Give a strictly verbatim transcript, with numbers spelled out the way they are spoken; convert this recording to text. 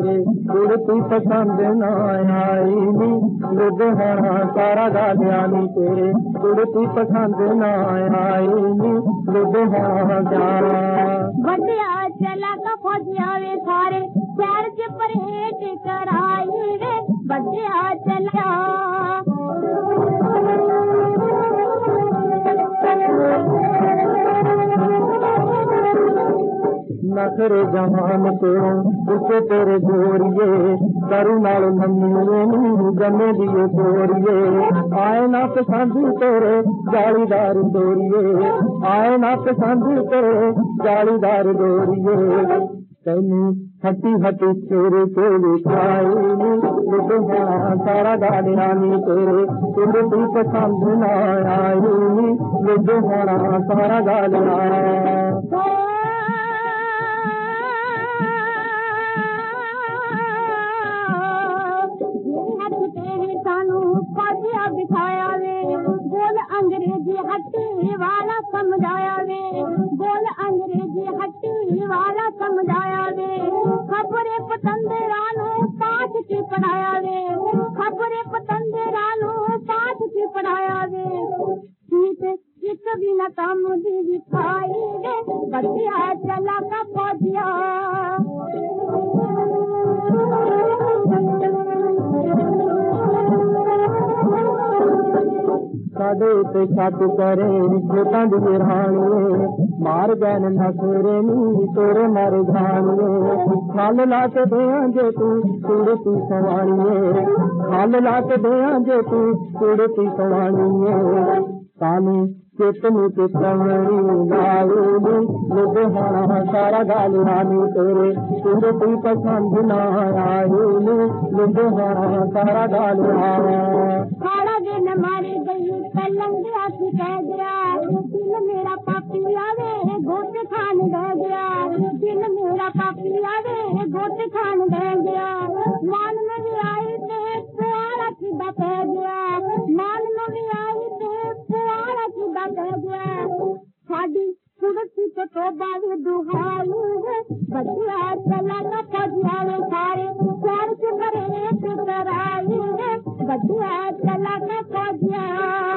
तेरे कुड़ती पसंद ना आई नी लुधियाना सारा गालियां नी तेरे कुड़ती पसंद ना आई नी लुधियाना बढ़िया चला का फौजिया वे सारे शहर के परहेज कराई वे बढ़िया चला नखरे जहान को उसे तेरे गोरिए करू नाल नन्नी गमे दिए गोरिए आए ना पसंद तेरे जालीदार डोरिए आए ना पसंद तेरे जालीदार डोरिए तेनू हटी हटी तेरे तेरे खाई लुधियाना सारा गालियां नी तेरे कुड़ती पसंद ना आई लुधियाना सारा गालियां बिठाया वे बोल अंग्रेजी हट्टी वाला समझाया वे बोल अंग्रेजी हट्टी वाला समझाया वे खबरे पतंदरानो पाठ की पढ़ाया वे खबरे पतंदरानो पाठ की पढ़ाया वे ठीक एक भी न काम दी दिखाई वे बढ़िया चला का फौजिया साडे ते छत करे खेतां दी राणीए मार गैन नसरे नी तोरे मर जानिए खल ला के देआं जे तू कुड़ती सवाणीए खल ला के देआं जे तू कुड़ती सवाणीए कानी चेतनी के कमरी लाऊनी लुधियाना सारा गालियां नी तेरे कुड़ती पसंद ना आई लुधियाना सारा गालियां सारा दिन मारी गई पलंग आती कह गया दिल मेरा पापी आवे गोट खान दे गया दिल मेरा पापी आवे गोट खान दे गया मान में भी आई थे प्यारा किदा कह गया मान में भी आई थे प्यारा किदा कह गया साडी कुड़ती तो तोबा वे दुहाई है बढ़िया चला का फौजिया वे सारे शहर के परहेज कराई है बढ़िया चला का फौजिया